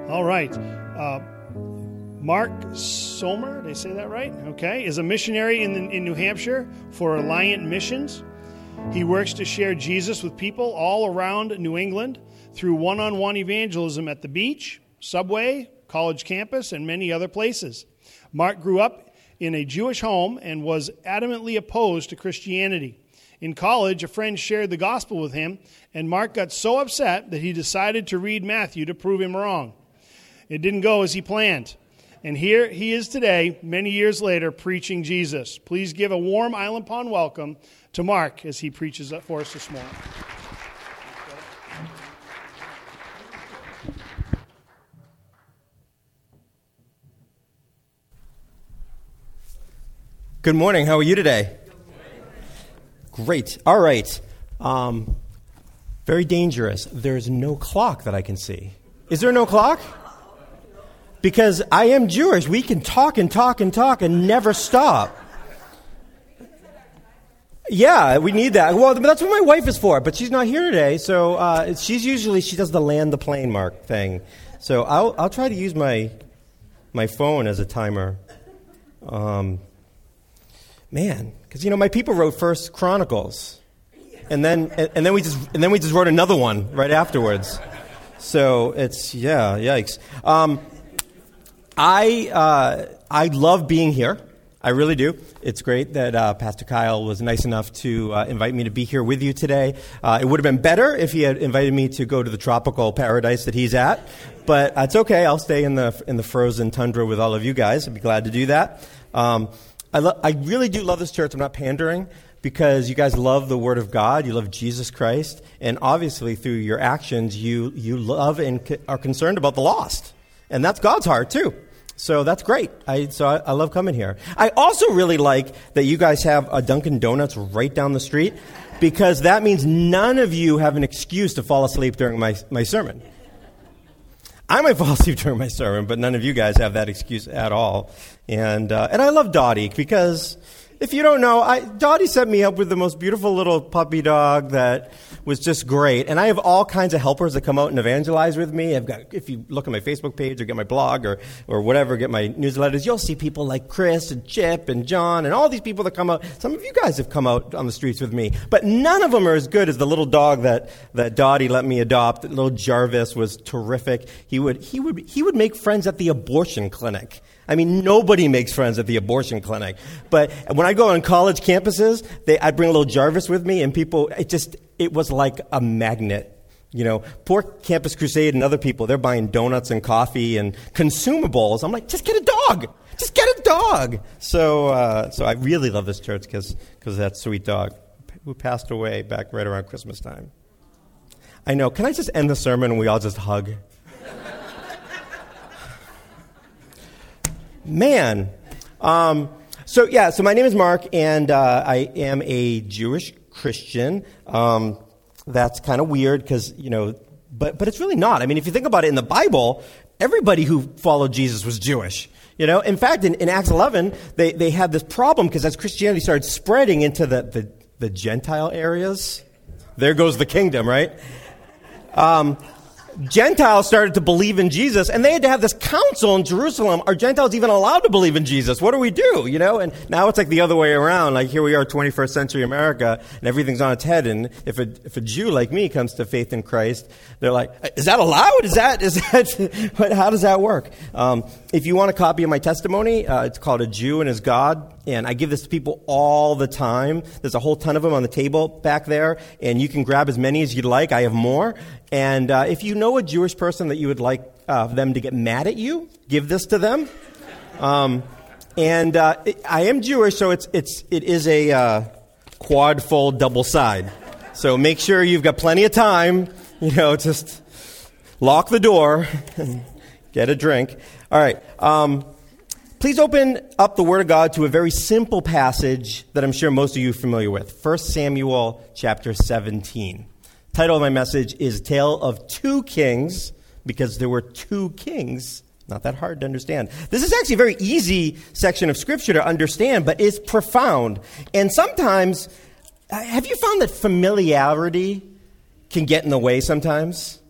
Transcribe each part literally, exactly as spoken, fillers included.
All right. Uh, Mark Somer, did I say that right? Okay, is a missionary in, the, in New Hampshire for Alliant Missions. He works to share Jesus with people all around New England through one-on-one evangelism at the beach, subway, college campus, and many other places. Mark grew up in a Jewish home and was adamantly opposed to Christianity. In college, a friend shared the gospel with him, and Mark got so upset that he decided to read Matthew to prove him wrong. It didn't go as he planned. And here he is today, many years later, preaching Jesus. Please give a warm Island Pond welcome to Mark as he preaches for us this morning. Good morning. How are you today? Great. All right. Um, very dangerous. There's no clock that I can see. Is there no clock? Because I am Jewish. We can talk and talk and talk and never stop. Yeah, we need that. Well, that's what my wife is for, but she's not here today. So uh, she's usually, she does the land the plane mark thing. So I'll I'll try to use my my phone as a timer. Um, man, because you know my people wrote First Chronicles, and then and, and then we just and then we just wrote another one right afterwards. So it's yeah, yikes. Um, I uh, I love being here. I really do. It's great that uh, Pastor Kyle was nice enough to uh, invite me to be here with you today. Uh, it would have been better if he had invited me to go to the tropical paradise that he's at, but it's okay. I'll stay in the in the frozen tundra with all of you guys. I'd be glad to do that. Um, I lo- I really do love this church. I'm not pandering because you guys love the Word of God. You love Jesus Christ, and obviously through your actions, you you love and c- are concerned about the lost, and that's God's heart too. So that's great. I, so I, I love coming here. I also really like that you guys have a Dunkin' Donuts right down the street because that means none of you have an excuse to fall asleep during my, my sermon. I might fall asleep during my sermon, but none of you guys have that excuse at all. And uh, and I love Dottie because if you don't know, I, Dottie set me up with the most beautiful little puppy dog that was just great. And I have all kinds of helpers that come out and evangelize with me. I've got, if you look at my Facebook page or get my blog or, or whatever, get my newsletters, you'll see people like Chris and Chip and John and all these people that come out. Some of you guys have come out on the streets with me, but none of them are as good as the little dog that, that Dottie let me adopt. Little Jarvis was terrific. He would, he would, he would make friends at the abortion clinic. I mean, nobody makes friends at the abortion clinic. But when I go on college campuses, they, I bring a little Jarvis with me, and people, it just, it was like a magnet. You know, poor Campus Crusade and other people, they're buying donuts and coffee and consumables. I'm like, just get a dog. Just get a dog. So uh, so I really love this church because because of that sweet dog who passed away back right around Christmas time. I know. Can I just end the sermon and we all just hug? Man. Um, so, yeah, so my name is Mark, and uh, I am a Jewish Christian. Um, that's kind of weird because, you know, but but it's really not. I mean, if you think about it, in the Bible, everybody who followed Jesus was Jewish. You know, in fact, in, in Acts eleven, they, they had this problem because as Christianity started spreading into the, the, the Gentile areas, there goes the kingdom, right? Um Gentiles started to believe in Jesus, and they had to have this council in Jerusalem. Are Gentiles even allowed to believe in Jesus? What do we do? You know, and now it's like the other way around. Like here we are, twenty-first century America, and everything's on its head. And if a if a Jew like me comes to faith in Christ, they're like, "Is that allowed? Is that is that? How does that work?" Um, if you want a copy of my testimony, uh, it's called "A Jew and His God." And I give this to people all the time. There's a whole ton of them on the table back there, and you can grab as many as you'd like. I have more. And uh, if you know a Jewish person that you would like uh, them to get mad at you, give this to them. Um, and uh, it, I am Jewish, so it's it's it is a uh, quad fold double side. So make sure you've got plenty of time. You know, just lock the door and get a drink. All right. Um, Please open up the Word of God to a very simple passage that I'm sure most of you are familiar with. First Samuel chapter seventeen. The title of my message is Tale of Two Kings, because there were two kings. Not that hard to understand. This is actually a very easy section of Scripture to understand, but it's profound. And sometimes, have you found that familiarity can get in the way sometimes?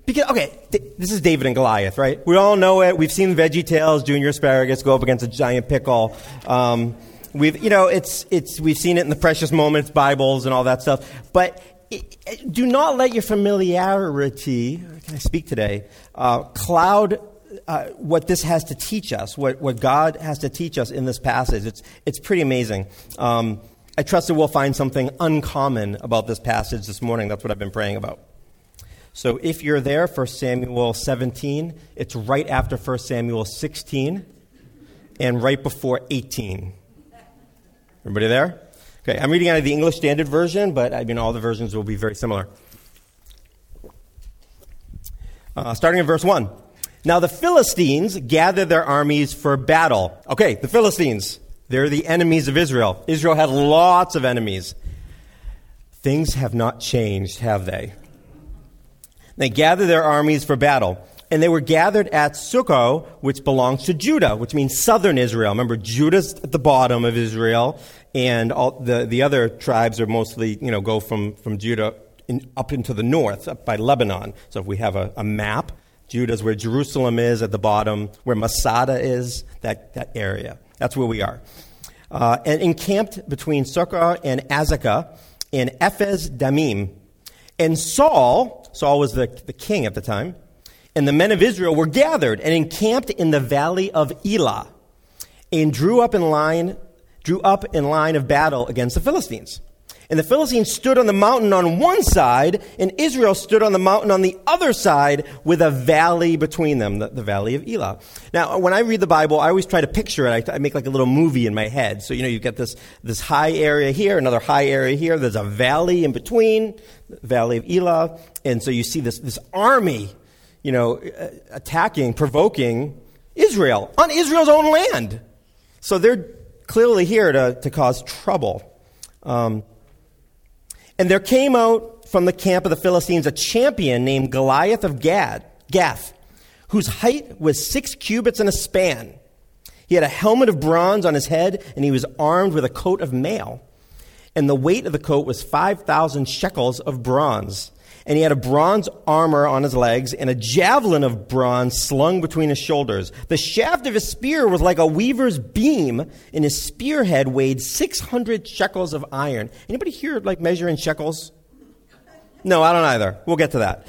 Because, okay, th- this is David and Goliath, right? We all know it. We've seen Veggie Tales, Junior Asparagus go up against a giant pickle. Um, we've, you know, it's, it's, we've seen it in the Precious Moments, Bibles, and all that stuff. But it, it, do not let your familiarity, can I speak today, uh, cloud uh, what this has to teach us, what, what God has to teach us in this passage. It's, it's pretty amazing. Um, I trust that we'll find something uncommon about this passage this morning. That's what I've been praying about. So if you're there, First Samuel seventeen, it's right after First Samuel sixteen and right before eighteen. Everybody there? Okay, I'm reading out of the English Standard Version, but I mean all the versions will be very similar. Uh, starting in verse one. Now the Philistines gathered their armies for battle. Okay, the Philistines, they're the enemies of Israel. Israel had lots of enemies. Things have not changed, have they? They gathered their armies for battle, and they were gathered at Succoth, which belongs to Judah, which means southern Israel. Remember, Judah's at the bottom of Israel, and all the, the other tribes are mostly, you know, go from, from Judah in, up into the north, up by Lebanon. So if we have a, a map, Judah's where Jerusalem is at the bottom, where Masada is, that, that area. That's where we are. Uh, and encamped between Succoth and Azekah in Ephes Damim. And Saul, Saul was the, the king at the time, and the men of Israel were gathered and encamped in the valley of Elah, and drew up in line, drew up in line of battle against the Philistines. And the Philistines stood on the mountain on one side, and Israel stood on the mountain on the other side with a valley between them, the, the valley of Elah. Now, when I read the Bible, I always try to picture it. I, I make like a little movie in my head. So, you know, you get this, this high area here, another high area here. There's a valley in between, the valley of Elah. And so you see this, this army, you know, attacking, provoking Israel on Israel's own land. So they're clearly here to, to cause trouble. Um, And there came out from the camp of the Philistines a champion named Goliath of Gad, Gath, whose height was six cubits and a span. He had a helmet of bronze on his head, and he was armed with a coat of mail. And the weight of the coat was five thousand shekels of bronze. And he had a bronze armor on his legs and a javelin of bronze slung between his shoulders. The shaft of his spear was like a weaver's beam, and his spearhead weighed six hundred shekels of iron. Anybody here like measuring shekels? No, I don't either. We'll get to that.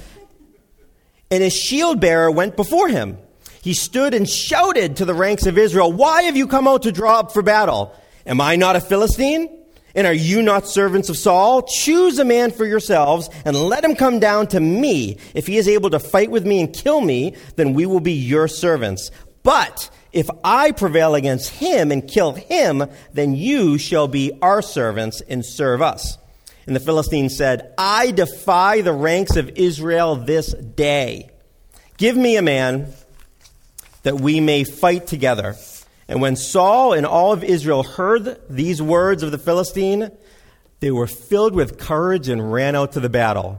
And his shield bearer went before him. He stood and shouted to the ranks of Israel, "Why have you come out to draw up for battle? Am I not a Philistine? And are you not servants of Saul? Choose a man for yourselves and let him come down to me. If he is able to fight with me and kill me, then we will be your servants. But if I prevail against him and kill him, then you shall be our servants and serve us." And the Philistines said, "I defy the ranks of Israel this day. Give me a man that we may fight together." And when Saul and all of Israel heard these words of the Philistine, they were filled with courage and ran out to the battle.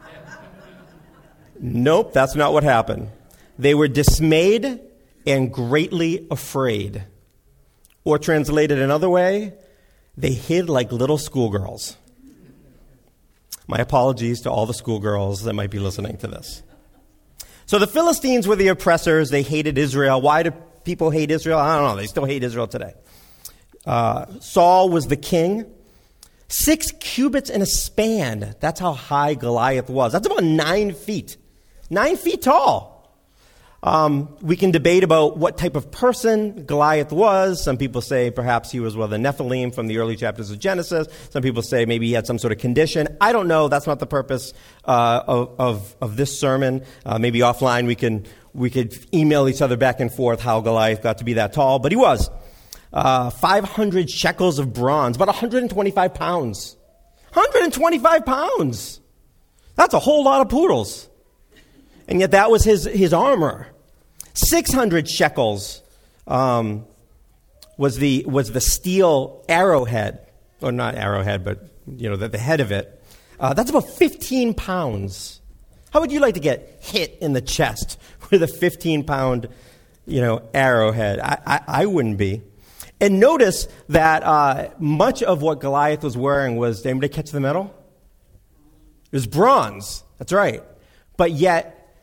Nope, that's not what happened. They were dismayed and greatly afraid. Or translated another way, they hid like little schoolgirls. My apologies to all the schoolgirls that might be listening to this. So the Philistines were the oppressors. They hated Israel. Why did people hate Israel? I don't know. They still hate Israel today. Uh, Saul was the king. Six cubits in a span. That's how high Goliath was. That's about nine feet. Nine feet tall. Um, we can debate about what type of person Goliath was. Some people say perhaps he was one of the Nephilim from the early chapters of Genesis. Some people say maybe he had some sort of condition. I don't know. That's not the purpose uh, of, of, of this sermon. Uh, maybe offline we can we could email each other back and forth how Goliath got to be that tall. But he was. Uh, five hundred shekels of bronze, about one hundred twenty-five pounds. one hundred twenty-five pounds. That's a whole lot of poodles. And yet that was his, his armor. six hundred shekels um, was the was the steel arrowhead. Or not arrowhead, but you know the, the head of it. Uh, that's about fifteen pounds. How would you like to get hit in the chest with a fifteen-pound, you know, arrowhead? I, I, I wouldn't be. And notice that uh, much of what Goliath was wearing was, did anybody catch the metal? It was bronze. That's right. But yet,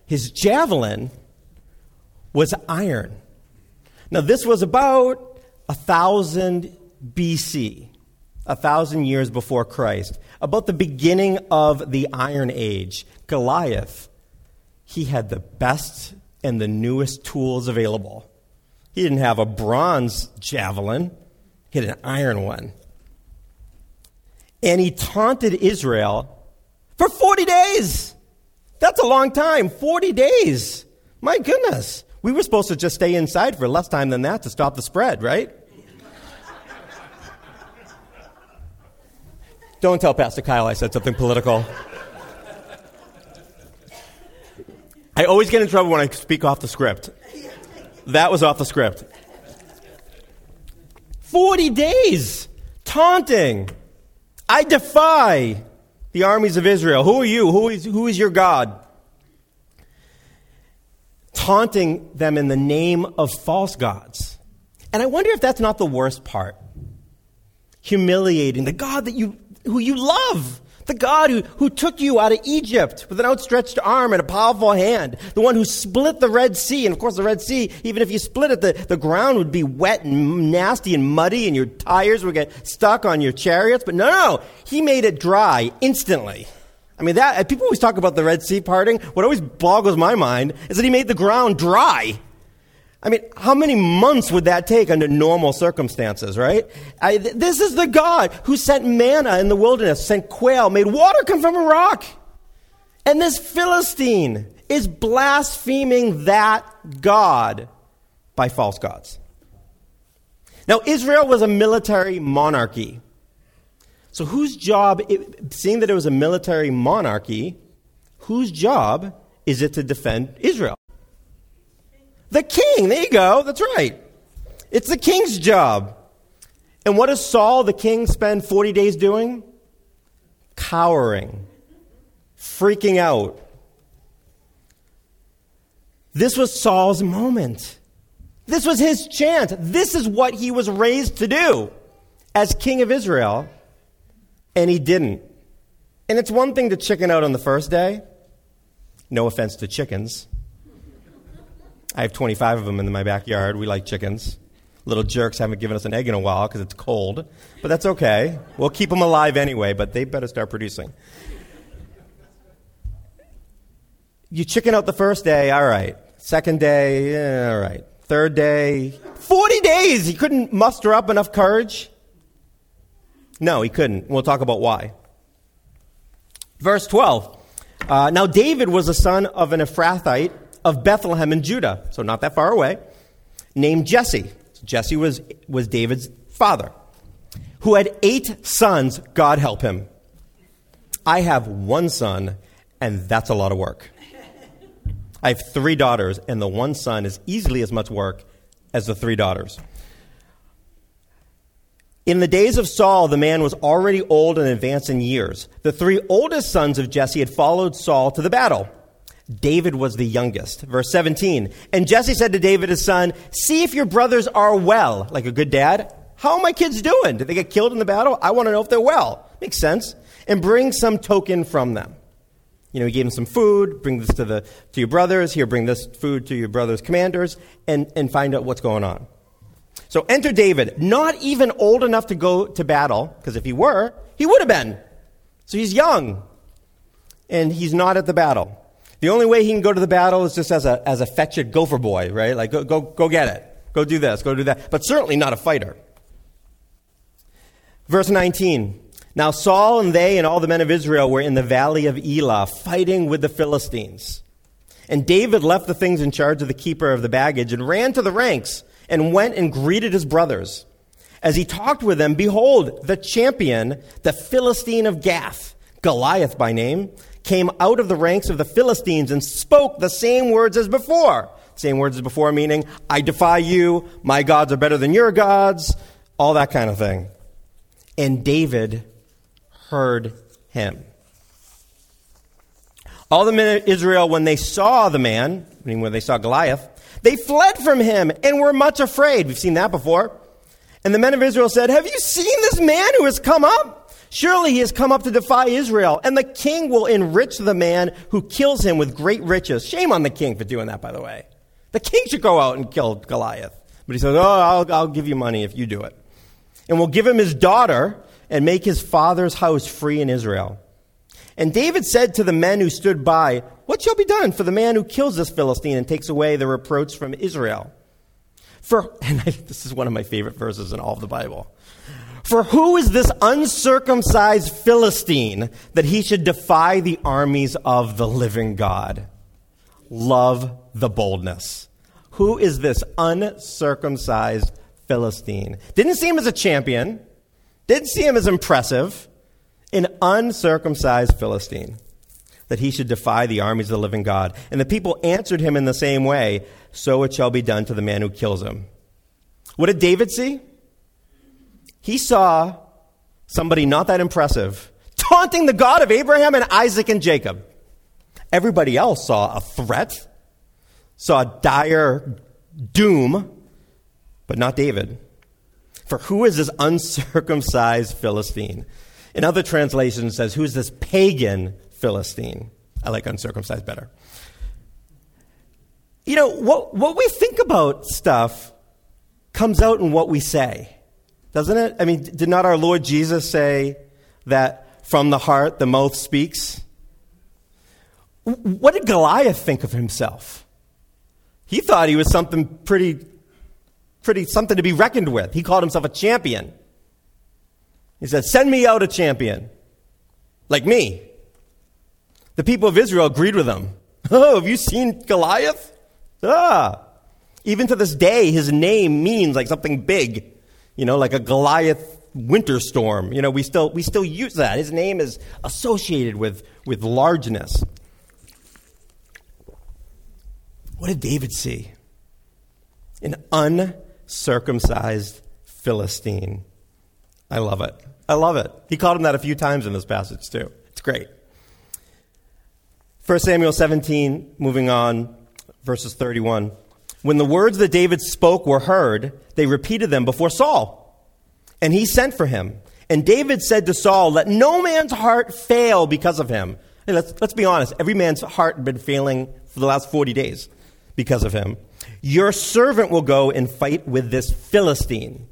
his javelin was iron. Now, this was about a thousand B C, a thousand years before Christ, about the beginning of the Iron Age. Goliath, he had the best and the newest tools available. He didn't have a bronze javelin, he had an iron one. And he taunted Israel for forty days. That's a long time, forty days. My goodness. We were supposed to just stay inside for less time than that to stop the spread, right? Don't tell Pastor Kyle I said something political. I always get in trouble when I speak off the script. That was off the script. Forty days taunting. I defy the armies of Israel. Who are you? Who is, who is your God? Taunting them in the name of false gods. And I wonder if that's not the worst part. Humiliating the God that you, who you love. The God who, who took you out of Egypt with an outstretched arm and a powerful hand. The one who split the Red Sea. And of course the Red Sea, even if you split it, the, the ground would be wet and nasty and muddy and your tires would get stuck on your chariots. But no, no, he made it dry instantly. I mean, that people always talk about the Red Sea parting. What always boggles my mind is that he made the ground dry. I mean, how many months would that take under normal circumstances, right? I, th- this is the God who sent manna in the wilderness, sent quail, made water come from a rock. And this Philistine is blaspheming that God by false gods. Now, Israel was a military monarchy. So whose job, it, seeing that it was a military monarchy, whose job is it to defend Israel? The king. There you go. That's right. It's the king's job. And what does Saul, the king, spend forty days doing? Cowering. Freaking out. This was Saul's moment. This was his chance. This is what he was raised to do as king of Israel. And he didn't. And it's one thing to chicken out on the first day. No offense to chickens. I have twenty-five of them in my backyard. We like chickens. Little jerks haven't given us an egg in a while because it's cold. But that's okay. We'll keep them alive anyway, but they better start producing. You chicken out the first day, all right. Second day, yeah, all right. Third day, forty days. He couldn't muster up enough courage. No, he couldn't. We'll talk about why. Verse twelve. Uh, now David was a son of an Ephrathite of Bethlehem in Judah, so not that far away, named Jesse. So Jesse was, was David's father, who had eight sons. God help him. I have one son, and that's a lot of work. I have three daughters, and the one son is easily as much work as the three daughters. In the days of Saul, the man was already old and advanced in years. The three oldest sons of Jesse had followed Saul to the battle. David was the youngest. Verse seventeen. And Jesse said to David, his son, see if your brothers are well. Like a good dad. How are my kids doing? Did they get killed in the battle? I want to know if they're well. Makes sense. And bring some token from them. You know, he gave them some food. Bring this to the to your brothers. Here, bring this food to your brothers' commanders. And, and find out what's going on. So enter David, not even old enough to go to battle, because if he were, he would have been. So he's young, and he's not at the battle. The only way he can go to the battle is just as a as a fetch it gopher boy, right? Like, go, go, go get it. Go do this, go do that. But certainly not a fighter. Verse nineteen. Now Saul and they and all the men of Israel were in the valley of Elah, fighting with the Philistines. And David left the things in charge of the keeper of the baggage and ran to the ranks and went and greeted his brothers. As he talked with them, behold, the champion, the Philistine of Gath, Goliath by name, came out of the ranks of the Philistines and spoke the same words as before. Same words as before, meaning, I defy you, my gods are better than your gods, all that kind of thing. And David heard him. All the men of Israel, when they saw the man, meaning when they saw Goliath, they fled from him and were much afraid. We've seen that before. And the men of Israel said, have you seen this man who has come up? Surely he has come up to defy Israel, and the king will enrich the man who kills him with great riches. Shame on the king for doing that, by the way. The king should go out and kill Goliath. But he says, oh, I'll, I'll give you money if you do it. And we'll give him his daughter and make his father's house free in Israel. And David said to the men who stood by, what shall be done for the man who kills this Philistine and takes away the reproach from Israel? For, and I, this is one of my favorite verses in all of the Bible. For who is this uncircumcised Philistine that he should defy the armies of the living God? Love the boldness. Who is this uncircumcised Philistine? Didn't see him as a champion. Didn't see him as impressive. An uncircumcised Philistine that he should defy the armies of the living God. And the people answered him in the same way, so it shall be done to the man who kills him. What did David see? He saw somebody not that impressive taunting the God of Abraham and Isaac and Jacob. Everybody else saw a threat, saw dire doom, but not David. For who is this uncircumcised Philistine? In other translations, it says, who is this pagan Philistine? I like uncircumcised better. You know, what, what we think about stuff comes out in what we say, doesn't it? I mean, did not our Lord Jesus say that from the heart the mouth speaks? What did Goliath think of himself? He thought he was something pretty, pretty something to be reckoned with. He called himself a champion. He said, send me out a champion, like me. The people of Israel agreed with him. Oh, have you seen Goliath? Ah. Even to this day, his name means like something big, you know, like a Goliath winter storm. You know, we still we still use that. His name is associated with, with largeness. What did David see? An uncircumcised Philistine. I love it. I love it. He called him that a few times in this passage, too. It's great. First Samuel seventeen, moving on, verses thirty-one. When the words that David spoke were heard, they repeated them before Saul, and he sent for him. And David said to Saul, let no man's heart fail because of him. Hey, let's, let's be honest. Every man's heart had been failing for the last forty days because of him. Your servant will go and fight with this Philistine.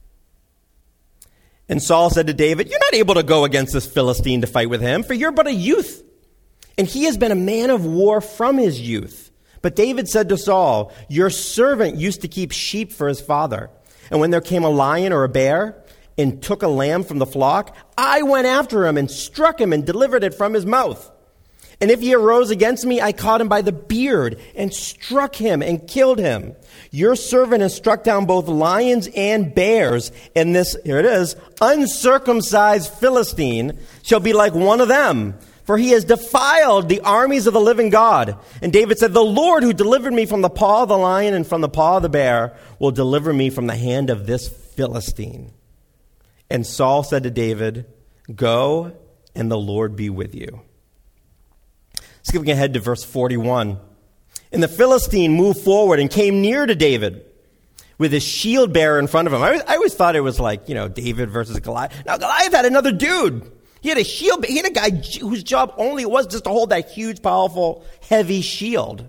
And Saul said to David, you're not able to go against this Philistine to fight with him, for you're but a youth. And he has been a man of war from his youth. But David said to Saul, your servant used to keep sheep for his father. And when there came a lion or a bear and took a lamb from the flock, I went after him and struck him and delivered it from his mouth. And if he arose against me, I caught him by the beard and struck him and killed him. Your servant has struck down both lions and bears, and this, here it is, uncircumcised Philistine shall be like one of them, for he has defiled the armies of the living God. And David said, the Lord who delivered me from the paw of the lion and from the paw of the bear will deliver me from the hand of this Philistine. And Saul said to David, go, and the Lord be with you. Skipping ahead to verse forty-one. And the Philistine moved forward and came near to David with his shield bearer in front of him. I always, I always thought it was like, you know, David versus Goliath. Now, Goliath had another dude. He had a shield. He had a guy whose job only was just to hold that huge, powerful, heavy shield.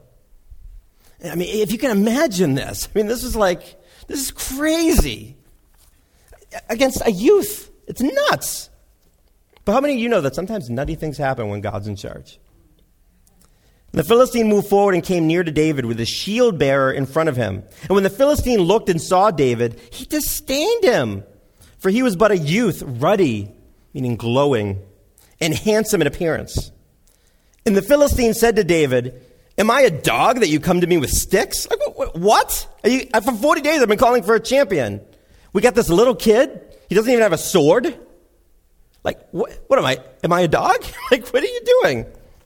I mean, if you can imagine this. I mean, this is like, this is crazy. Against a youth. It's nuts. But how many of you know that sometimes nutty things happen when God's in charge? The Philistine moved forward and came near to David with his shield bearer in front of him. And when the Philistine looked and saw David, he disdained him, for he was but a youth, ruddy, meaning glowing, and handsome in appearance. And the Philistine said to David, am I a dog that you come to me with sticks? Like, what? Are you, for forty days I've been calling for a champion. We got this little kid. He doesn't even have a sword. Like, what, what am I? Am I a dog? Like, what are you doing?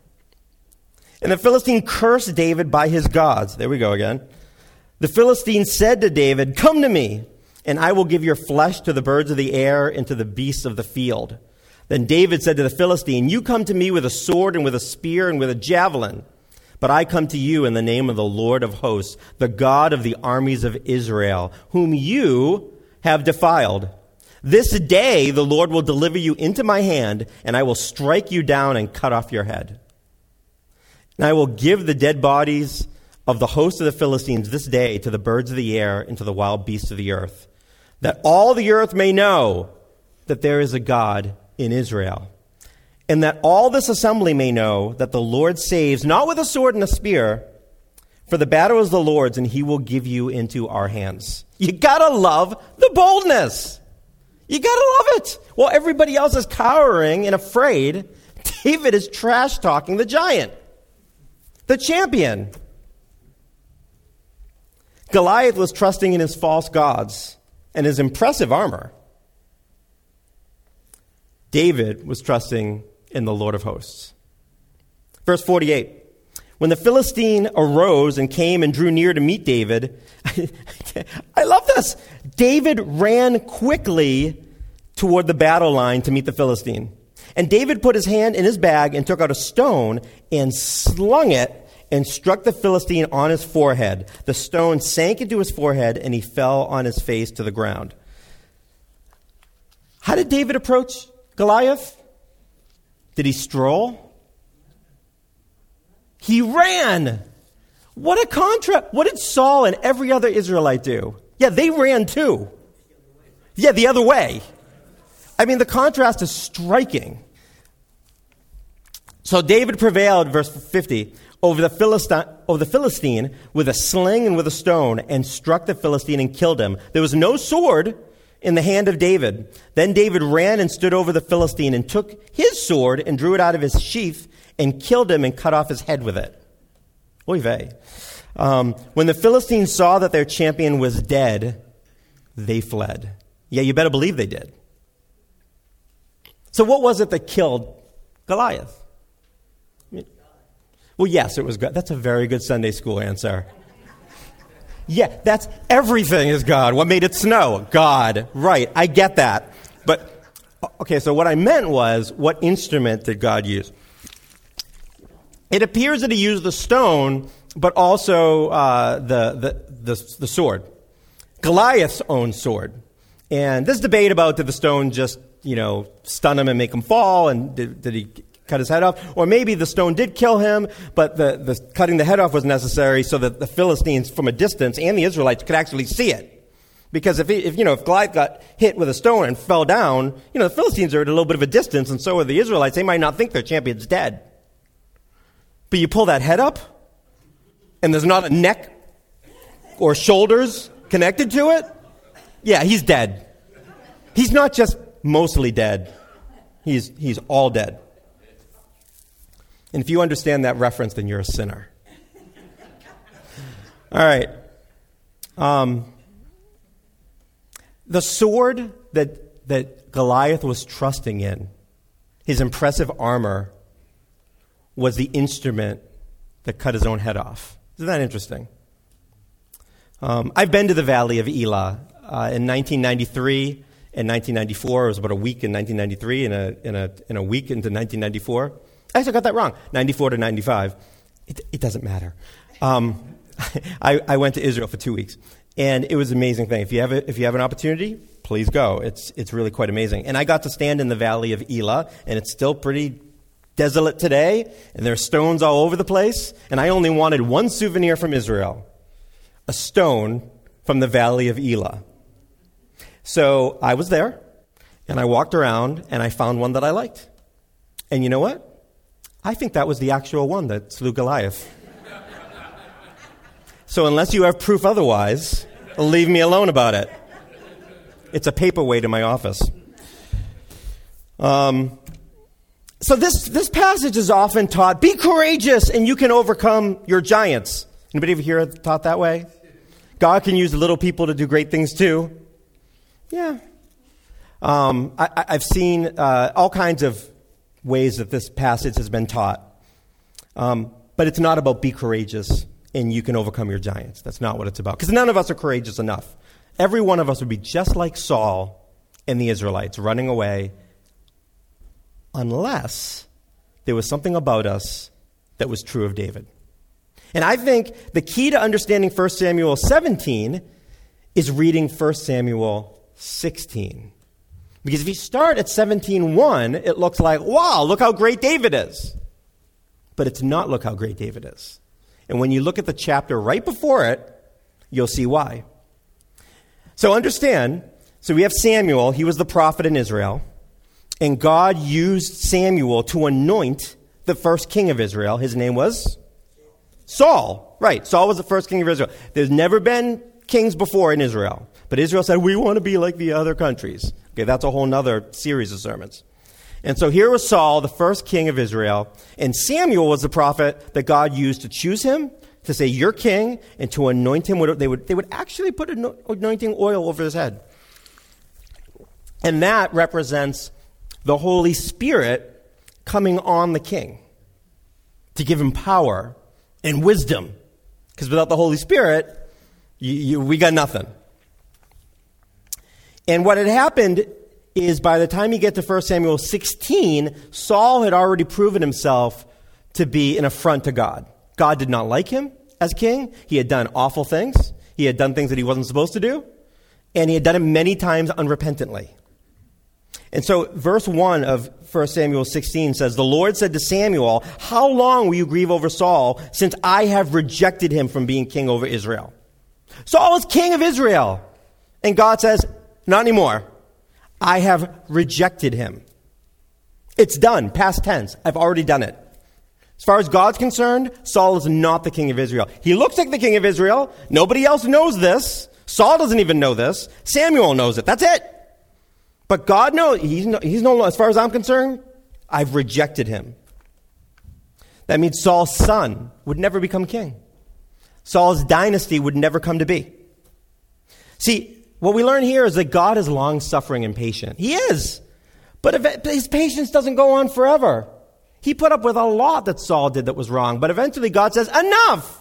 And the Philistine cursed David by his gods. There we go again. The Philistine said to David, come to me, and I will give your flesh to the birds of the air and to the beasts of the field. Then David said to the Philistine, you come to me with a sword and with a spear and with a javelin, but I come to you in the name of the Lord of hosts, the God of the armies of Israel, whom you have defiled. This day the Lord will deliver you into my hand, and I will strike you down and cut off your head. And I will give the dead bodies of the host of the Philistines this day to the birds of the air and to the wild beasts of the earth, that all the earth may know that there is a God in Israel, and that all this assembly may know that the Lord saves, not with a sword and a spear, for the battle is the Lord's, and he will give you into our hands. You gotta love the boldness. You gotta love it. While everybody else is cowering and afraid, David is trash-talking the giant, the champion. Goliath was trusting in his false gods and his impressive armor. David was trusting in the Lord of hosts. Verse forty-eight. When the Philistine arose and came and drew near to meet David, I love this. David ran quickly toward the battle line to meet the Philistine. And David put his hand in his bag and took out a stone and slung it and struck the Philistine on his forehead. The stone sank into his forehead and he fell on his face to the ground. How did David approach Goliath? Did he stroll? He ran. What a contrast. What did Saul and every other Israelite do? Yeah, they ran too. Yeah, the other way. I mean, the contrast is striking. So David prevailed, verse fifty, over the Philistine, over the Philistine with a sling and with a stone, and struck the Philistine and killed him. There was no sword in the hand of David. Then David ran and stood over the Philistine and took his sword and drew it out of his sheath and killed him and cut off his head with it. Oy vey. Um, when the Philistines saw that their champion was dead, they fled. Yeah, you better believe they did. So what was it that killed Goliath? I mean, well, yes, it was God. That's a very good Sunday school answer. Yeah, that's everything is God. What made it snow? God. Right, I get that. But, okay, so what I meant was, what instrument did God use? It appears that he used the stone, but also uh, the, the, the, the sword. Goliath's own sword. And this debate about did the stone just, you know, stun him and make him fall, and did, did he cut his head off? Or maybe the stone did kill him, but the, the cutting the head off was necessary so that the Philistines from a distance and the Israelites could actually see it. Because if, he, if you know, if Goliath got hit with a stone and fell down, you know, the Philistines are at a little bit of a distance, and so are the Israelites. They might not think their champion's dead. But you pull that head up, and there's not a neck or shoulders connected to it, yeah, he's dead. He's not just mostly dead. He's, he's all dead. And if you understand that reference, then you're a sinner. All right. Um, the sword that, that Goliath was trusting in, his impressive armor, was the instrument that cut his own head off. Isn't that interesting? Um, I've been to the Valley of Elah uh, in nineteen ninety-three and nineteen ninety-four. It was about a week in nineteen ninety-three and a, in a, in a week into nineteen ninety-four. Actually, I got that wrong. ninety-four to ninety-five. It, it doesn't matter. Um, I, I went to Israel for two weeks, and it was an amazing thing. If you have a, if you have an opportunity, please go. It's it's really quite amazing. And I got to stand in the Valley of Elah, and it's still pretty desolate today, and there are stones all over the place, and I only wanted one souvenir from Israel, a stone from the Valley of Elah. So I was there, and I walked around, and I found one that I liked. And you know what? I think that was the actual one that slew Goliath. So unless you have proof otherwise, leave me alone about it. It's a paperweight in my office. Um... So this, this passage is often taught, be courageous and you can overcome your giants. Anybody ever hear it taught that way? God can use little people to do great things too. Yeah. Um, I, I've seen uh, all kinds of ways that this passage has been taught. Um, but it's not about be courageous and you can overcome your giants. That's not what it's about. Because none of us are courageous enough. Every one of us would be just like Saul and the Israelites, running away, unless there was something about us that was true of David. And I think the key to understanding First Samuel seventeen is reading First Samuel sixteen. Because if you start at seventeen one, it looks like, wow, look how great David is. But it's not look how great David is. And when you look at the chapter right before it, you'll see why. So understand, so we have Samuel. He was the prophet in Israel. And God used Samuel to anoint the first king of Israel. His name was Saul. Right, Saul was the first king of Israel. There's never been kings before in Israel. But Israel said, we want to be like the other countries. Okay, that's a whole other series of sermons. And so here was Saul, the first king of Israel. And Samuel was the prophet that God used to choose him, to say, you're king, and to anoint him. They would, they would actually put anointing oil over his head. And that represents the Holy Spirit coming on the king to give him power and wisdom. Because without the Holy Spirit, you, you, we got nothing. And what had happened is by the time you get to First Samuel sixteen, Saul had already proven himself to be an affront to God. God did not like him as king. He had done awful things. He had done things that he wasn't supposed to do. And he had done it many times unrepentantly. And so verse one of First Samuel sixteen says, the Lord said to Samuel, how long will you grieve over Saul, since I have rejected him from being king over Israel? Saul is king of Israel. And God says, not anymore. I have rejected him. It's done, past tense. I've already done it. As far as God's concerned, Saul is not the king of Israel. He looks like the king of Israel. Nobody else knows this. Saul doesn't even know this. Samuel knows it. That's it. But God knows, he's no, he's no, as far as I'm concerned, I've rejected him. That means Saul's son would never become king. Saul's dynasty would never come to be. See, what we learn here is that God is long-suffering and patient. He is. But if his patience doesn't go on forever. He put up with a lot that Saul did that was wrong. But eventually God says, enough!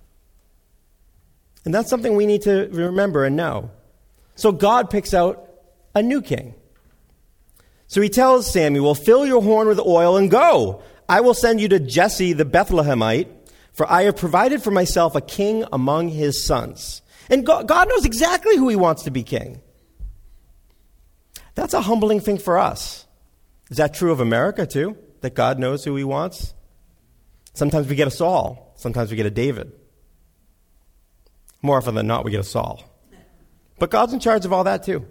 And that's something we need to remember and know. So God picks out a new king. So he tells Samuel, fill your horn with oil and go. I will send you to Jesse the Bethlehemite, for I have provided for myself a king among his sons. And God knows exactly who he wants to be king. That's a humbling thing for us. Is that true of America too? That God knows who he wants? Sometimes we get a Saul. Sometimes we get a David. More often than not, we get a Saul. But God's in charge of all that too.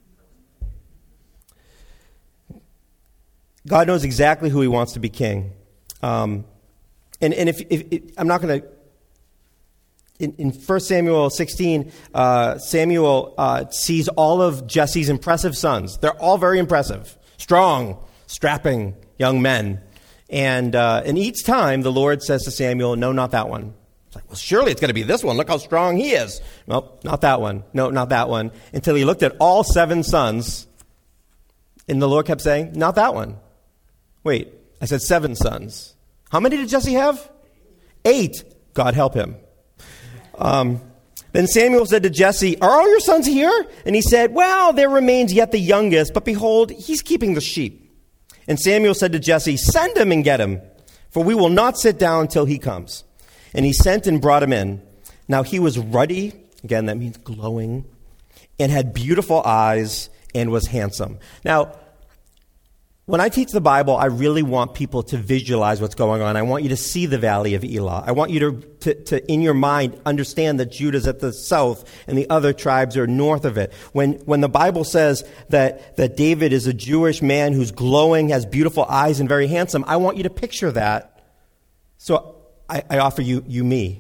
God knows exactly who he wants to be king. Um, and, and if, if, if I'm not going to In, in First Samuel sixteen, uh, Samuel uh, sees all of Jesse's impressive sons. They're all very impressive, strong, strapping young men. And uh, and each time the Lord says to Samuel, no, not that one. It's like, well, surely it's going to be this one. Look how strong he is. Nope, not that one. No, not that one. Until he looked at all seven sons, and the Lord kept saying, not that one. Wait, I said seven sons. How many did Jesse have? Eight. God help him. Um, then Samuel said to Jesse, are all your sons here? And he said, well, there remains yet the youngest, but behold, he's keeping the sheep. And Samuel said to Jesse, send him and get him, for we will not sit down till he comes. And he sent and brought him in. Now he was ruddy, again, that means glowing, and had beautiful eyes and was handsome. Now, when I teach the Bible, I really want people to visualize what's going on. I want you to see the valley of Elah. I want you to, to, to, in your mind, understand that Judah's at the south and the other tribes are north of it. When, when the Bible says that, that David is a Jewish man who's glowing, has beautiful eyes, and very handsome, I want you to picture that. So I, I offer you, you me,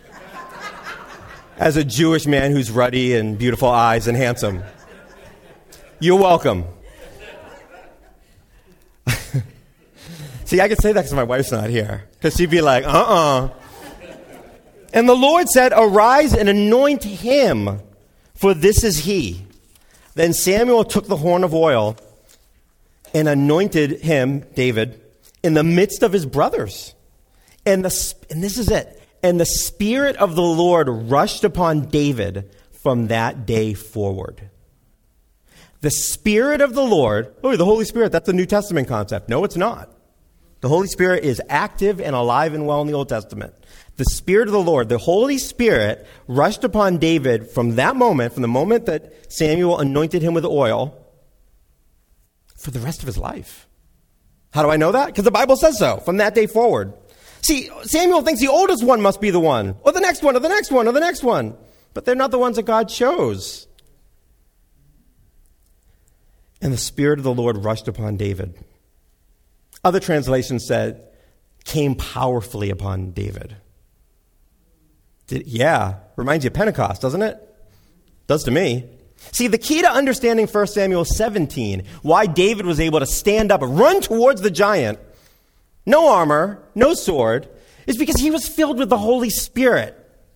as a Jewish man who's ruddy and beautiful eyes and handsome. You're welcome. See, I could say that because my wife's not here. Because she'd be like, uh-uh. And the Lord said, arise and anoint him, for this is he. Then Samuel took the horn of oil and anointed him, David, in the midst of his brothers. And, the, and this is it. And the Spirit of the Lord rushed upon David from that day forward. The Spirit of the Lord, oh, the Holy Spirit, that's a New Testament concept. No, it's not. The Holy Spirit is active and alive and well in the Old Testament. The Spirit of the Lord, the Holy Spirit, rushed upon David from that moment, from the moment that Samuel anointed him with oil, for the rest of his life. How do I know that? Because the Bible says so, from that day forward. See, Samuel thinks the oldest one must be the one, or the next one, or the next one, or the next one. But they're not the ones that God chose. And the Spirit of the Lord rushed upon David. Other translations said, came powerfully upon David. Did, yeah, reminds you of Pentecost, doesn't it? Does to me. See, the key to understanding First Samuel seventeen, why David was able to stand up and run towards the giant, no armor, no sword, is because he was filled with the Holy Spirit.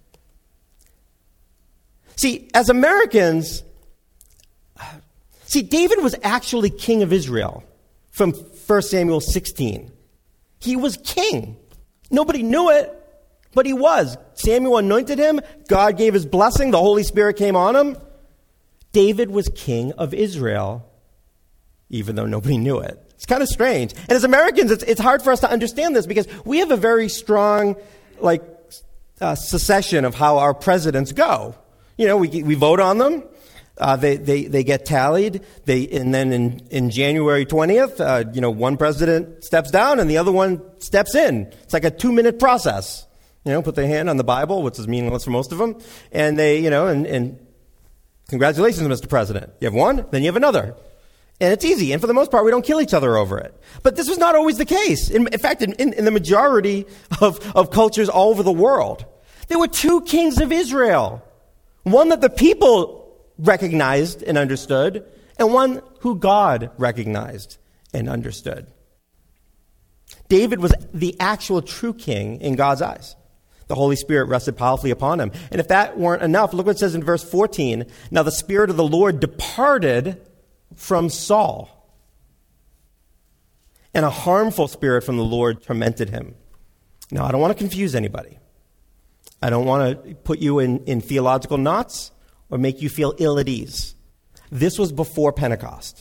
See, as Americans, see, David was actually king of Israel from First Samuel sixteen. He was king. Nobody knew it, but he was. Samuel anointed him. God gave his blessing. The Holy Spirit came on him. David was king of Israel, even though nobody knew it. It's kind of strange. And as Americans, it's, it's hard for us to understand this because we have a very strong, like, uh, succession of how our presidents go. You know, we we vote on them. Uh, they, they, they get tallied. They, and then in, in January twentieth, uh, you know, one president steps down and the other one steps in. It's like a two-minute process. You know, put their hand on the Bible, which is meaningless for most of them. And they, you know, and, and congratulations, Mister President. You have one, then you have another. And it's easy. And for the most part, we don't kill each other over it. But this was not always the case. In, in fact, in, in, in the majority of, of cultures all over the world, there were two kings of Israel. One that the people recognized and understood, and one who God recognized and understood. David was the actual true king in God's eyes. The Holy Spirit rested powerfully upon him. And if that weren't enough, look what it says in verse fourteen. Now the Spirit of the Lord departed from Saul, and a harmful spirit from the Lord tormented him. Now, I don't want to confuse anybody. I don't want to put you in, in theological knots or make you feel ill at ease. This was before Pentecost.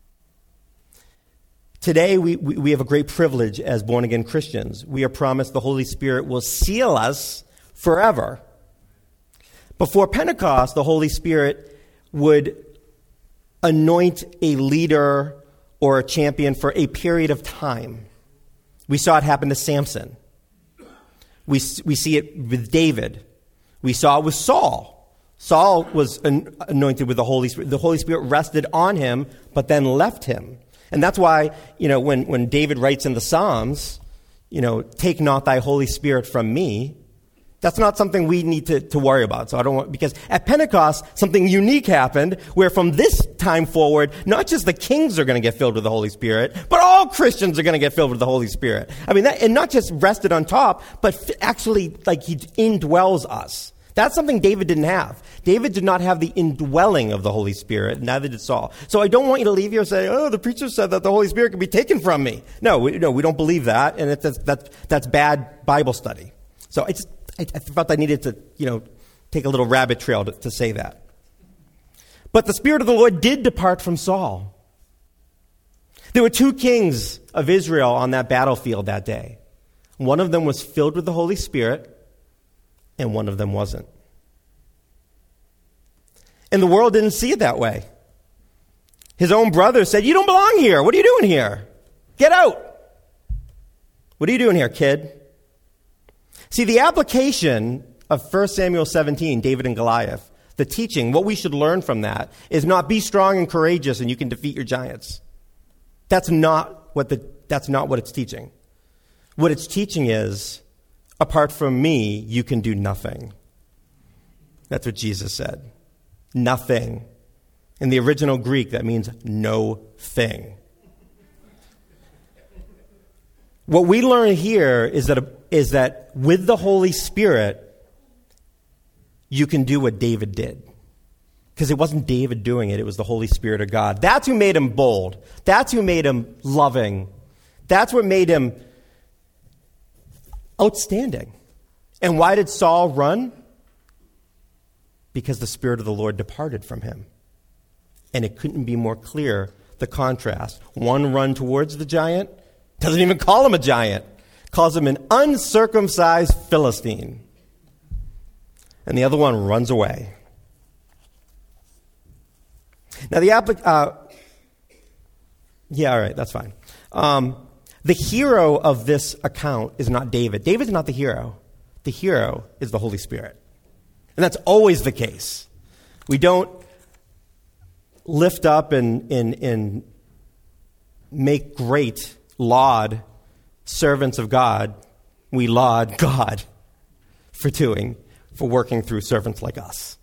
Today, we, we, we have a great privilege as born-again Christians. We are promised the Holy Spirit will seal us forever. Before Pentecost, the Holy Spirit would anoint a leader or a champion for a period of time. We saw it happen to Samson. We, we see it with David. We saw it with Saul. Saul was an, anointed with the Holy Spirit. The Holy Spirit rested on him, but then left him. And that's why, you know, when, when David writes in the Psalms, you know, take not thy Holy Spirit from me, that's not something we need to, to worry about. So I don't want, because at Pentecost, something unique happened where from this time forward, not just the kings are going to get filled with the Holy Spirit, but all Christians are going to get filled with the Holy Spirit. I mean, that, and not just rested on top, but f- actually, like, he indwells us. That's something David didn't have. David did not have the indwelling of the Holy Spirit, neither did Saul. So I don't want you to leave here and say, oh, the preacher said that the Holy Spirit can be taken from me. No, we, no, we don't believe that, and it's, that's, that's, that's bad Bible study. So I just, I, I felt I needed to, you know, take a little rabbit trail to, to say that. But the Spirit of the Lord did depart from Saul. There were two kings of Israel on that battlefield that day. One of them was filled with the Holy Spirit, and one of them wasn't. And the world didn't see it that way. His own brother said, you don't belong here. What are you doing here? Get out. What are you doing here, kid? See, the application of First Samuel seventeen, David and Goliath, the teaching, what we should learn from that is not be strong and courageous and you can defeat your giants. That's not what the, that's not what it's teaching. What it's teaching is, apart from me, you can do nothing. That's what Jesus said. Nothing. In the original Greek, that means no thing. What we learn here is that, is that with the Holy Spirit, you can do what David did. Because it wasn't David doing it, it was the Holy Spirit of God. That's who made him bold. That's who made him loving. That's what made him outstanding. And why did Saul run? Because the Spirit of the Lord departed from him. And it couldn't be more clear, the contrast. One run towards the giant, doesn't even call him a giant, calls him an uncircumcised Philistine. And the other one runs away. Now, the applic- uh, Yeah, all right, that's fine. Um, the hero of this account is not David. David's not the hero. The hero is the Holy Spirit. And that's always the case. We don't lift up and, and, and make great, laud servants of God. We laud God for doing, for working through servants like us.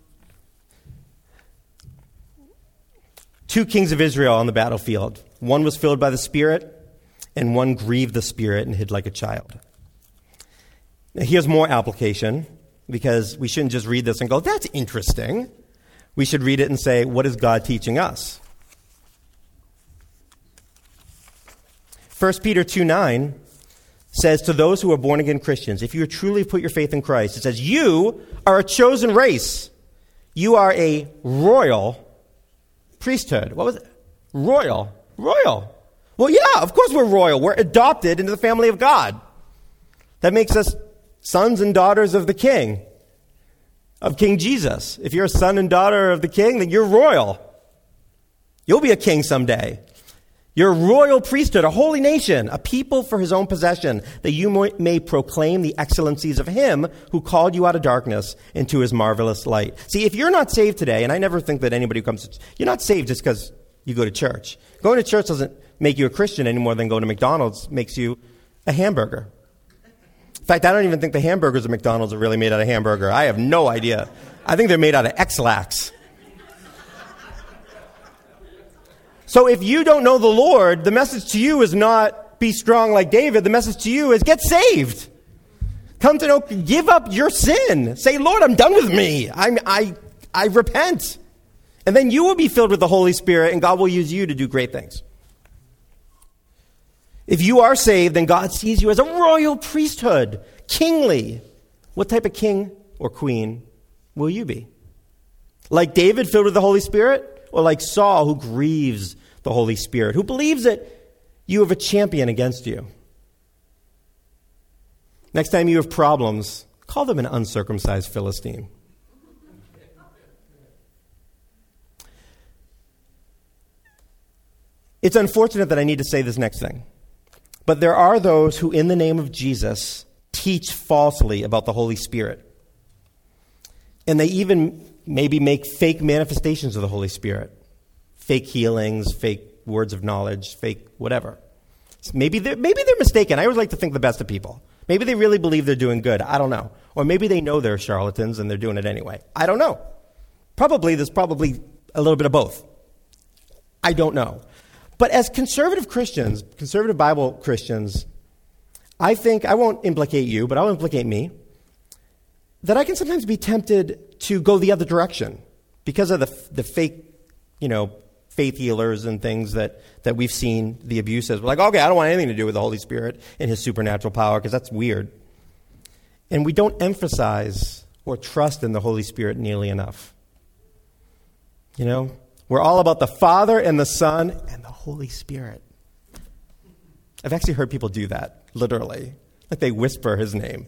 Two kings of Israel on the battlefield. One was filled by the Spirit, and one grieved the Spirit and hid like a child. Now, here's more application, because we shouldn't just read this and go, that's interesting. We should read it and say, what is God teaching us? First Peter two nine says, to those who are born-again Christians, if you truly put your faith in Christ, it says, you are a chosen race. You are a royal priesthood. What was it? Royal. Royal. Well, yeah, of course we're royal. We're adopted into the family of God. That makes us sons and daughters of the King, of King Jesus. If you're a son and daughter of the King, then you're royal. You'll be a king someday. You're a royal priesthood, a holy nation, a people for his own possession, that you may proclaim the excellencies of him who called you out of darkness into his marvelous light. See, if you're not saved today, and I never think that anybody who comes to, you're not saved just because you go to church. Going to church doesn't make you a Christian any more than going to McDonald's makes you a hamburger. In fact, I don't even think the hamburgers at McDonald's are really made out of hamburger. I have no idea. I think they're made out of X-Lax. So if you don't know the Lord, the message to you is not be strong like David. The message to you is get saved. Come to know, give up your sin. Say, Lord, I'm done with me. I'm, I, I repent. And then you will be filled with the Holy Spirit, and God will use you to do great things. If you are saved, then God sees you as a royal priesthood, kingly. What type of king or queen will you be? Like David, filled with the Holy Spirit? Or like Saul, who grieves the Holy Spirit, who believes that you have a champion against you? Next time you have problems, call them an uncircumcised Philistine. It's unfortunate that I need to say this next thing, but there are those who, in the name of Jesus, teach falsely about the Holy Spirit. And they even maybe make fake manifestations of the Holy Spirit. Fake healings, fake words of knowledge, fake whatever. Maybe they're, maybe they're mistaken. I always like to think the best of people. Maybe they really believe they're doing good. I don't know. Or maybe they know they're charlatans and they're doing it anyway. I don't know. Probably, there's probably a little bit of both. I don't know. But as conservative Christians, conservative Bible Christians, I think, I won't implicate you, but I'll implicate me, that I can sometimes be tempted to go the other direction because of the the fake, you know, faith healers and things that, that we've seen the abuses. We're like, okay, I don't want anything to do with the Holy Spirit and his supernatural power because that's weird. And we don't emphasize or trust in the Holy Spirit nearly enough. You know, we're all about the Father and the Son and the Holy Spirit. I've actually heard people do that, literally. Like they whisper his name.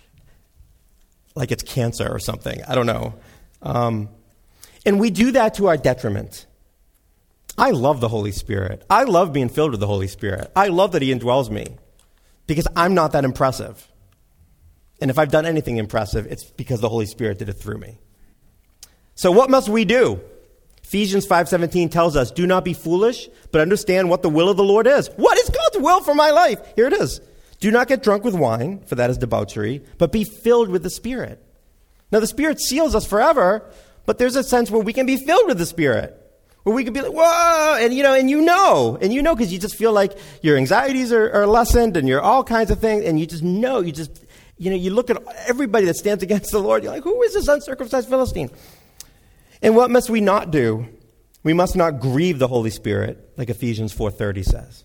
Like it's cancer or something. I don't know. Um, and we do that to our detriment. I love the Holy Spirit. I love being filled with the Holy Spirit. I love that he indwells me because I'm not that impressive. And if I've done anything impressive, it's because the Holy Spirit did it through me. So what must we do? Ephesians five seventeen tells us, do not be foolish, but understand what the will of the Lord is. What is God's will for my life? Here it is. Do not get drunk with wine, for that is debauchery, but be filled with the Spirit. Now, the Spirit seals us forever, but there's a sense where we can be filled with the Spirit, where we can be like, whoa, and you know, and you know, and you know, because you just feel like your anxieties are, are lessened, and you're all kinds of things, and you just know, you just, you know, you look at everybody that stands against the Lord, you're like, who is this uncircumcised Philistine? And what must we not do? We must not grieve the Holy Spirit, like Ephesians four thirty says.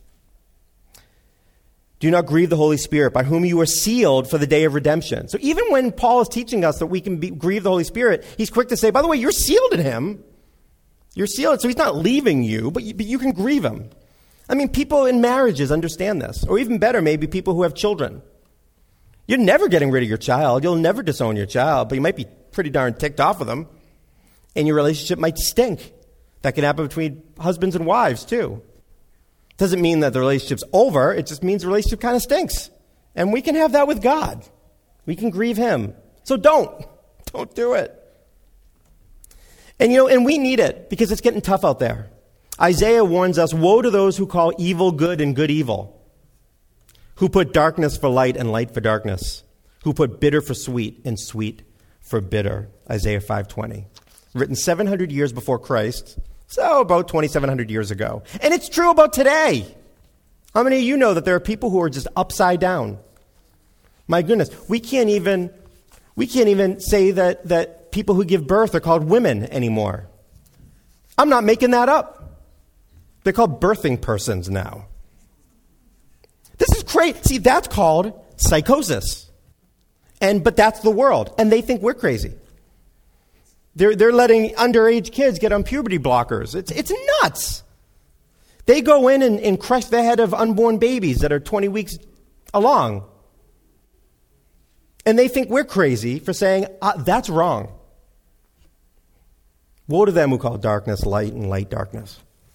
Do not grieve the Holy Spirit, by whom you were sealed for the day of redemption. So even when Paul is teaching us that we can be, grieve the Holy Spirit, he's quick to say, by the way, you're sealed in him. You're sealed, so he's not leaving you, but you, but you can grieve him. I mean, people in marriages understand this. Or even better, maybe people who have children. You're never getting rid of your child. You'll never disown your child, but you might be pretty darn ticked off with them. And your relationship might stink. That can happen between husbands and wives, too. Doesn't mean that the relationship's over. It just means the relationship kind of stinks. And we can have that with God. We can grieve him. So don't. Don't do it. And, you know, and we need it because it's getting tough out there. Isaiah warns us, woe to those who call evil good and good evil, who put darkness for light and light for darkness, who put bitter for sweet and sweet for bitter. Isaiah five twenty. Written seven hundred years before Christ, so about twenty-seven hundred years ago. And it's true about today. How many of you know that there are people who are just upside down? My goodness, we can't even we can't even say that, that people who give birth are called women anymore. I'm not making that up. They're called birthing persons now. This is crazy. See, that's called psychosis. And but that's the world. And they think we're crazy. They're they're letting underage kids get on puberty blockers. It's it's nuts. They go in and, and crush the head of unborn babies that are twenty weeks along. And they think we're crazy for saying, uh, that's wrong. Woe to them who call darkness light and light darkness.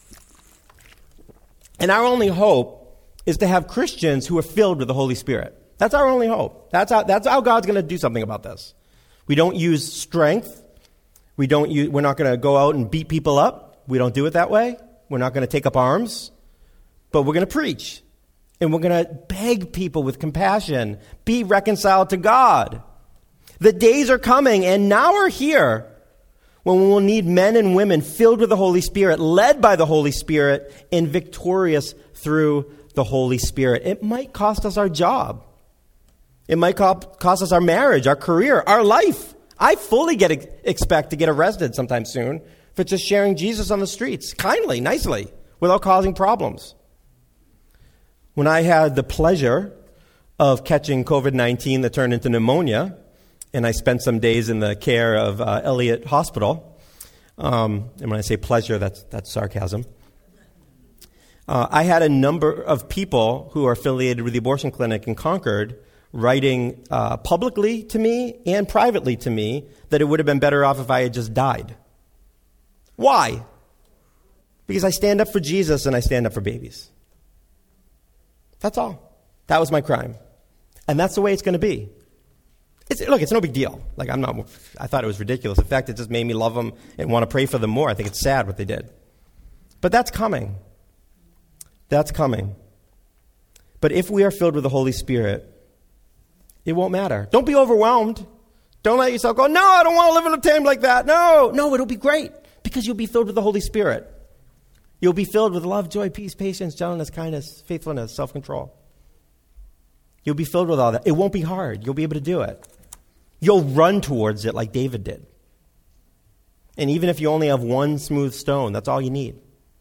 And our only hope is to have Christians who are filled with the Holy Spirit. That's our only hope. That's how, that's how God's going to do something about this. We don't use strength. We don't use, we're not going to go out and beat people up. We don't do it that way. We're not going to take up arms. But we're going to preach. And we're going to beg people with compassion, be reconciled to God. The days are coming and now are here when we will need men and women filled with the Holy Spirit, led by the Holy Spirit, and victorious through the Holy Spirit. It might cost us our job. It might co- cost us our marriage, our career, our life. I fully get expect to get arrested sometime soon for just sharing Jesus on the streets, kindly, nicely, without causing problems. When I had the pleasure of catching covid nineteen that turned into pneumonia, and I spent some days in the care of uh, Elliott Hospital. Um, and when I say pleasure, that's that's sarcasm. Uh, I had a number of people who are affiliated with the abortion clinic in Concord writing uh, publicly to me and privately to me that it would have been better off if I had just died. Why? Because I stand up for Jesus and I stand up for babies. That's all. That was my crime. And that's the way it's going to be. It's, look, it's no big deal. Like, I'm not, I thought it was ridiculous. In fact, it just made me love them and want to pray for them more. I think it's sad what they did. But that's coming. That's coming. But if we are filled with the Holy Spirit, it won't matter. Don't be overwhelmed. Don't let yourself go, no, I don't want to live in a time like that. No, no, it'll be great because you'll be filled with the Holy Spirit. You'll be filled with love, joy, peace, patience, gentleness, kindness, faithfulness, self-control. You'll be filled with all that. It won't be hard. You'll be able to do it. You'll run towards it like David did. And even if you only have one smooth stone, that's all you need.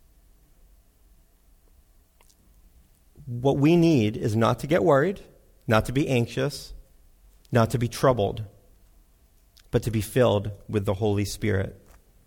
What we need is not to get worried, not to be anxious, not to be troubled, but to be filled with the Holy Spirit.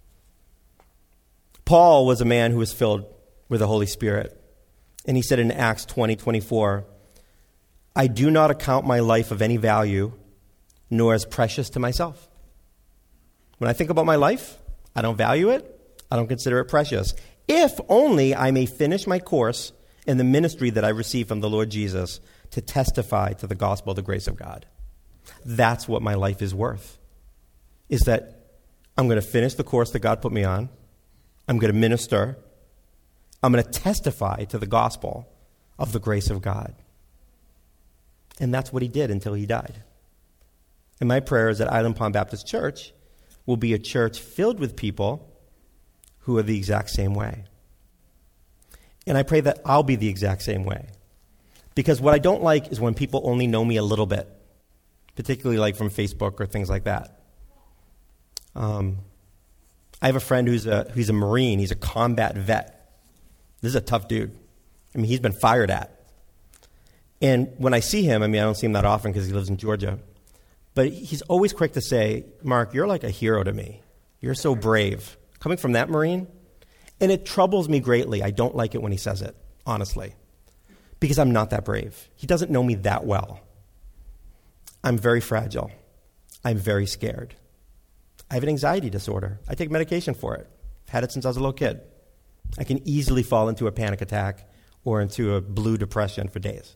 Paul was a man who was filled with the Holy Spirit. And he said in Acts twenty twenty-four, I do not account my life of any value, nor as precious to myself. When I think about my life, I don't value it. I don't consider it precious. If only I may finish my course in the ministry that I received from the Lord Jesus to testify to the gospel of the grace of God. That's what my life is worth, is that I'm going to finish the course that God put me on. I'm going to minister. I'm going to testify to the gospel of the grace of God. And that's what he did until he died. And my prayer is that Island Palm Baptist Church will be a church filled with people who are the exact same way. And I pray that I'll be the exact same way. Because what I don't like is when people only know me a little bit, particularly like from Facebook or things like that. Um, I have a friend who's a who's a Marine. He's a combat vet. This is a tough dude. I mean, he's been fired at. And when I see him, I mean, I don't see him that often because he lives in Georgia. But he's always quick to say, Mark, you're like a hero to me. You're so brave. Coming from that Marine. And it troubles me greatly. I don't like it when he says it, honestly. Because I'm not that brave. He doesn't know me that well. I'm very fragile. I'm very scared. I have an anxiety disorder. I take medication for it. I've had it since I was a little kid. I can easily fall into a panic attack or into a blue depression for days.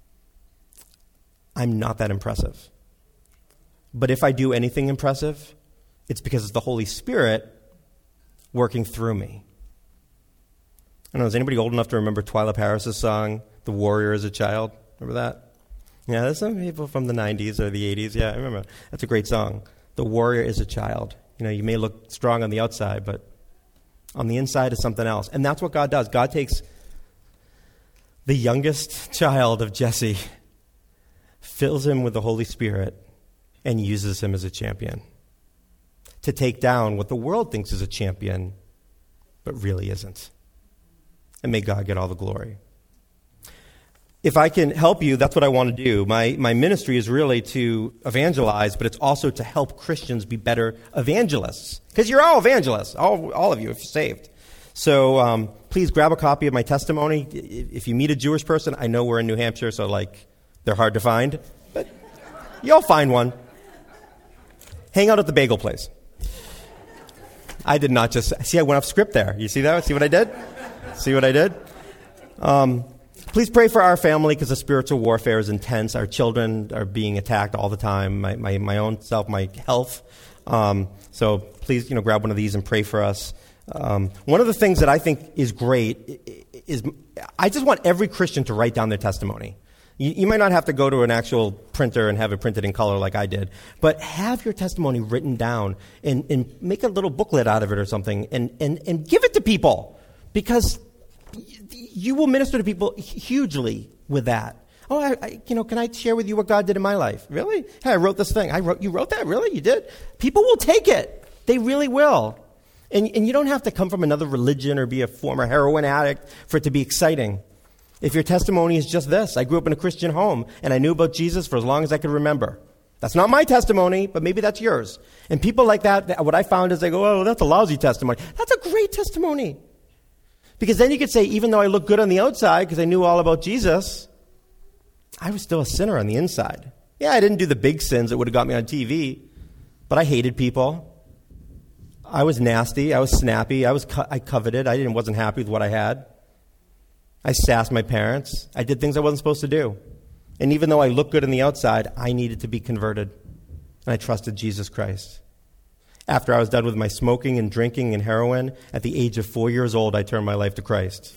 I'm not that impressive. But if I do anything impressive, it's because it's the Holy Spirit working through me. I don't know, is anybody old enough to remember Twyla Paris' song, The Warrior as a Child? Remember that? Yeah, there's some people from the nineties or the eighties. Yeah, I remember. That's a great song. The warrior is a child. You know, you may look strong on the outside, but on the inside is something else. And that's what God does. God takes the youngest child of Jesse, fills him with the Holy Spirit, and uses him as a champion to take down what the world thinks is a champion, but really isn't. And may God get all the glory. If I can help you, that's what I want to do. My my ministry is really to evangelize, but it's also to help Christians be better evangelists. Because you're all evangelists, all, all of you, if you're saved. So um, please grab a copy of my testimony. If you meet a Jewish person, I know we're in New Hampshire, so like they're hard to find. But you'll find one. Hang out at the bagel place. I did not just... See, I went off script there. You see that? See what I did? See what I did? Um... Please pray for our family because the spiritual warfare is intense. Our children are being attacked all the time. My my, my own self, my health. Um, so please, you know, grab one of these and pray for us. Um, one of the things that I think is great is I just want every Christian to write down their testimony. You, you might not have to go to an actual printer and have it printed in color like I did, but have your testimony written down and, and make a little booklet out of it or something and, and, and give it to people because you will minister to people hugely with that. Oh, I, I, you know, can I share with you what God did in my life? Really? Hey, I wrote this thing. I wrote. You wrote that? Really? You did? People will take it. They really will. And, and you don't have to come from another religion or be a former heroin addict for it to be exciting. If your testimony is just this, I grew up in a Christian home and I knew about Jesus for as long as I could remember. That's not my testimony, but maybe that's yours. And people like that, what I found is they go, oh, that's a lousy testimony. That's a great testimony. Because then you could say, even though I look good on the outside because I knew all about Jesus, I was still a sinner on the inside. Yeah, I didn't do the big sins that would have got me on T V, but I hated people. I was nasty. I was snappy. I was co- I coveted. I didn't wasn't happy with what I had. I sassed my parents. I did things I wasn't supposed to do. And even though I looked good on the outside, I needed to be converted. And I trusted Jesus Christ. After I was done with my smoking and drinking and heroin, at the age of four years old, I turned my life to Christ.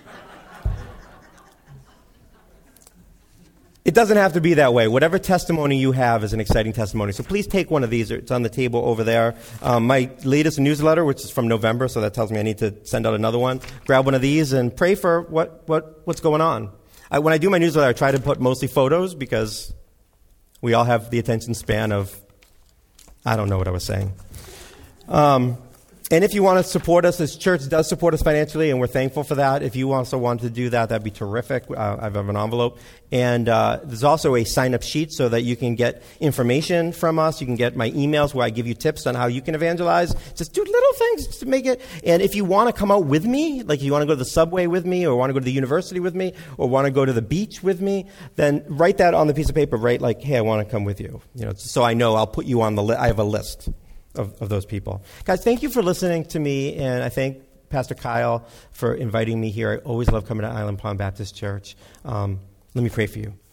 It doesn't have to be that way. Whatever testimony you have is an exciting testimony. So please take one of these. It's on the table over there. Um, my latest newsletter, which is from November, so that tells me I need to send out another one. Grab one of these and pray for what, what what's going on. I, when I do my newsletter, I try to put mostly photos because we all have the attention span of, I don't know what I was saying. Um, and if you want to support us, this church does support us financially, and we're thankful for that. If you also want to do that, that'd be terrific. Uh, I have an envelope. And uh, there's also a sign-up sheet so that you can get information from us. You can get my emails where I give you tips on how you can evangelize. Just do little things to make it. And if you want to come out with me, like you want to go to the subway with me, or want to go to the university with me, or want to go to the beach with me, then write that on the piece of paper. Write like, hey, I want to come with you. You know, so I know I'll put you on the list. I have a list. Of, of those people. Guys, thank you for listening to me, and I thank Pastor Kyle for inviting me here. I always love coming to Island Pond Baptist Church. Um, let me pray for you.